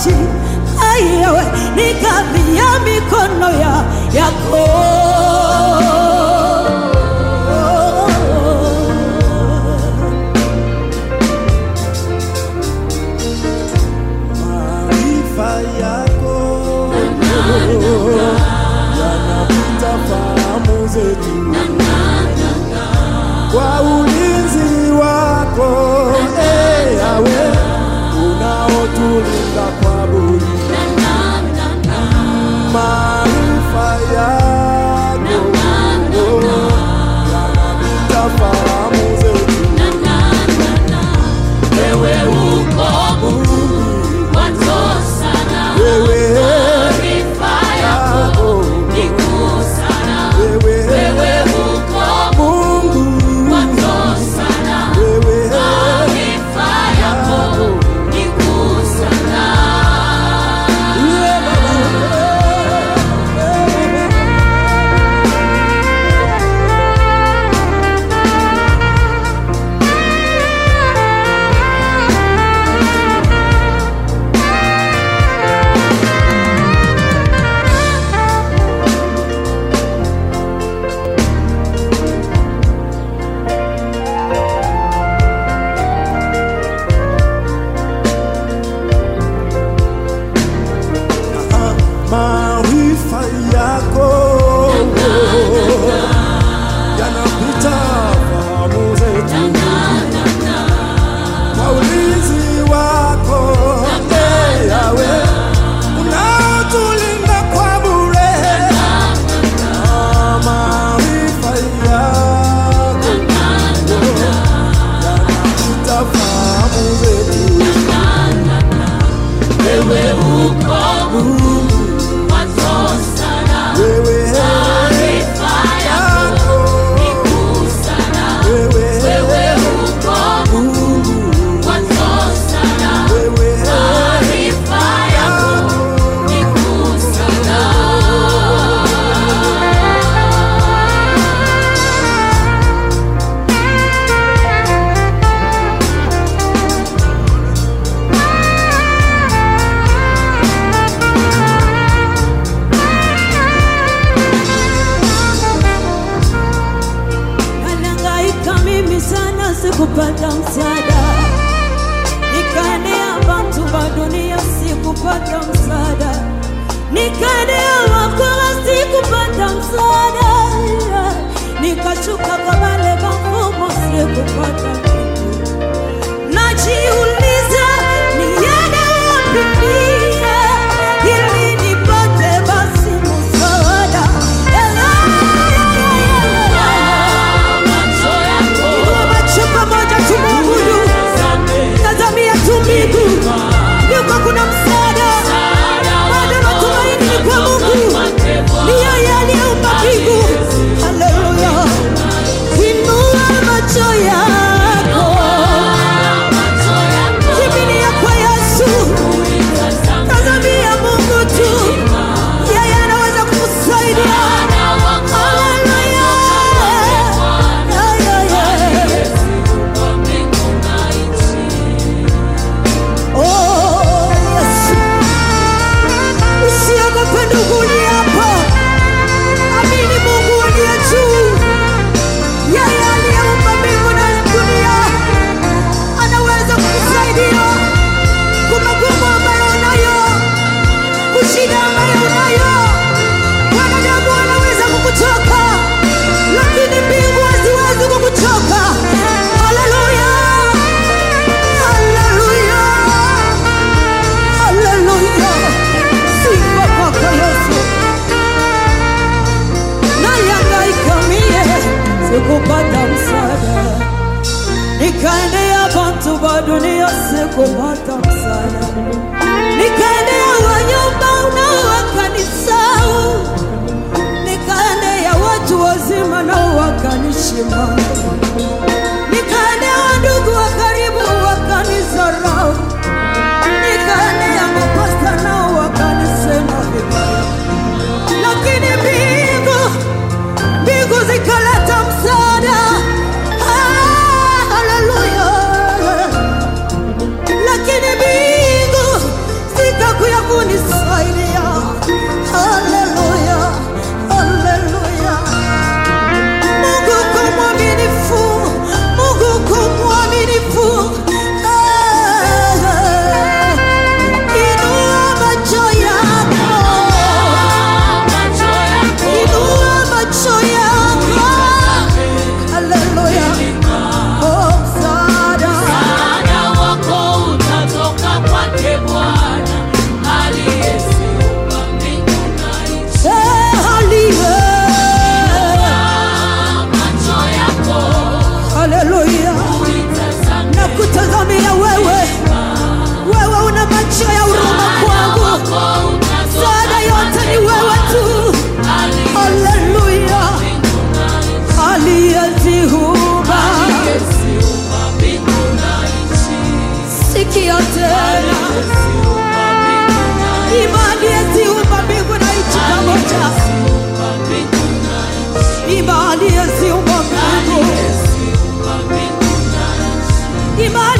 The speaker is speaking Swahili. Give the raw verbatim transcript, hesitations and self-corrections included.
magoti ayawe nikabia mikono ya yako. Maarifa yako yanapita fahamu zetu, kwa ulinzi wako eh yawe unaotulinda kwa buri. Maarifa yako yanapita fahamu zetu, wewe uko Mungu mwanzo sana, wewe maarifa yako ni kuu sana, wewe uko Mungu mwanzo sana, maarifa yako ni kuu sana. Maarifa yako yanapita fahamu zetu, kwa ulinzi wako eh yawe unaotulinda kwa bure. Maarifa yako yanapita fahamu zetu, Wewe uko Mungu mwanzo sana, maarifa yako ni kuu sana, wewe uko Mungu mwanzo sana, maarifa yako ni kuu sana. Nanangaika mimi sana sikupata msaada, nikaendea watu wa dunia sikupata msaada, nikaendea wakala sikupata msaada, nikashuka kwa wale mfumo sikupata kitu. Najiuliza niende wapi pia ili nipate basi msaada. Chupa moja tumuabudu, tazamia tu mbingu, yuko kuna msaada, bado matumaini ni kwa Mungu, ni yeye aliyeumba mbingu. Haleluya, inua macho yako, kimbilia kwa Yesu, tazamia Mungu tu, yeye anaweza kukusaidia. Haleluya, oh Yesu, usiogope ndugu, ni hapa. Amini Mungu aliye juu, yeye aliyeumba mbingu na dunia anaweza kukusaidia kwa magumu ambayo unayo, kushida ambayo unayo. Wanadamu wanaweza kukuchoka, lakini mbingu haziwezi kukuchoka. Haleluya, haleluya, haleluya, sifa kwako Yesu. Nalihangaika mie sikupata msaada, nikaendea watu wa dunia sikupata msaada, nikaendea wanyumba nao wakanisahau, nikaendea watu wazima nao wakanishima, nikaendea ndugu wa karibu wakanizarau, nikaendea mapasta nao wakanisema vibaya, lakini mbingu mbingu zikaleta msaada. Haleluya, lakini mbingu zikaku nasimamia wewe. Wewe una macho ya huruma kwangu. Msaada yote ni wewe tu. Haleluya. Aliyeziumba sikia tena. Imani aliyeziumba mbingu na nchi pamoja. Imani aliyeziumba mbingu. Imani